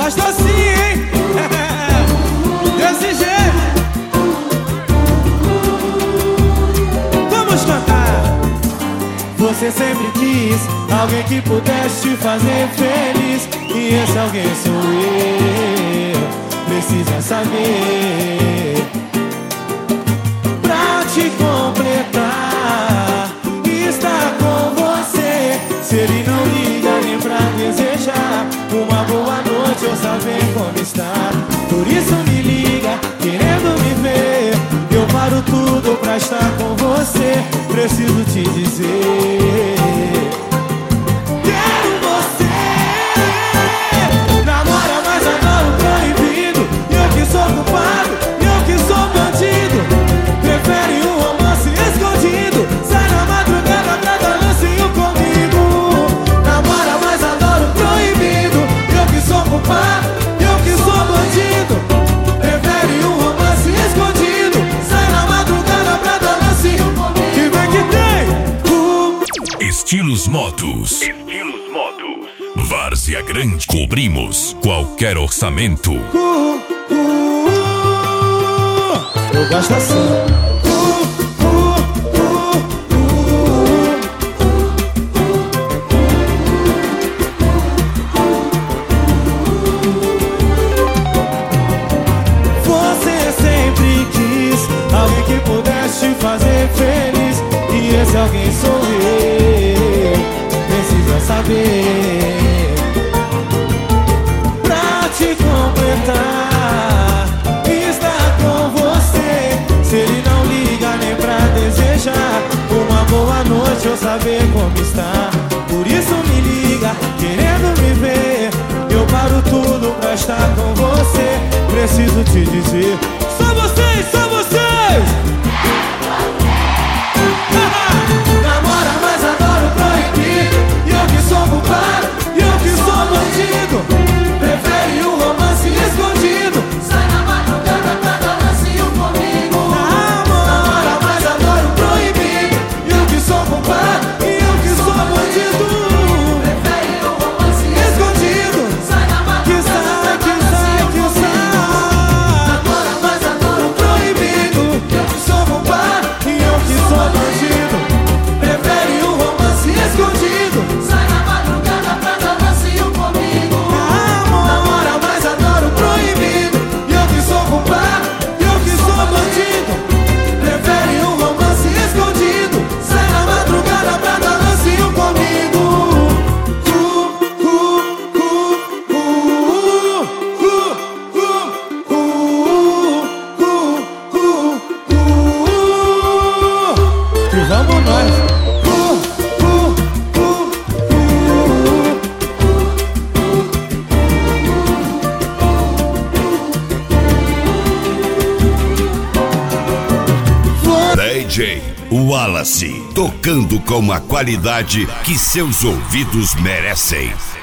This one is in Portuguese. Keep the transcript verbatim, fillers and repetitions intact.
gosto assim, hein? Desse jeito. Vamos cantar. Você sempre quis alguém que pudesse te fazer feliz, e esse alguém sou eu. Precisa saber, pra te completar, estar com você. Se ele não liga nem pra desejar uma boa noite ou saber como está, por isso me liga, querendo me ver. Eu paro tudo pra estar com você. Preciso te dizer, quero você. Namora, mas adoro proibido. Eu que sou culpado, eu que sou bandido. Prefere um romance escondido. Sai na madrugada pra dar lancinho comigo. Namora, mas adoro proibido. Eu que sou culpado, eu que sou bandido. Prefere um romance escondido. Sai na madrugada pra dar lancinho comigo. Que vem que tem uh. Estilos Motos. Estilos Motos. Várzea Grande. Cobrimos qualquer orçamento. Uh, uh, uh. Eu gosto assim. Alguém que pudesse te fazer feliz, e esse alguém sou eu. Precisa saber, pra te completar, estar com você. Se ele não liga nem pra desejar uma boa noite ou saber como está, por isso me liga, querendo me ver. Eu paro tudo pra estar com você. Preciso te dizer, só vocês, só vocês. Namora, mas adoro proibir. E eu que sou culpado, e eu que sou bandido. Prefere um romance escondido. Sai na madrugada pra dar lancinho comigo. Namora, mas adoro proibir. E eu que sou culpado, e eu que sou bandido. Prefere um romance escondido. Sai na madrugada pra dar lancinho comigo. Namora, mas adoro proibido. Eu que sou culpado, e eu que sou bandido. Prefere um romance escondido. Sai na madrugada pra dar lancinho comigo. Namora, mas adoro proibido. E eu que sou culpado, e eu que sou bandido. Prefere um romance escondido. Sai na madrugada pra dar lancinho comigo. Uh, uh, uh, uh, uh, uh, uh, uh, uh, uh. E vamos nós. Uh, uh, uh, uh. D J Wallace, tocando com a qualidade que seus ouvidos merecem.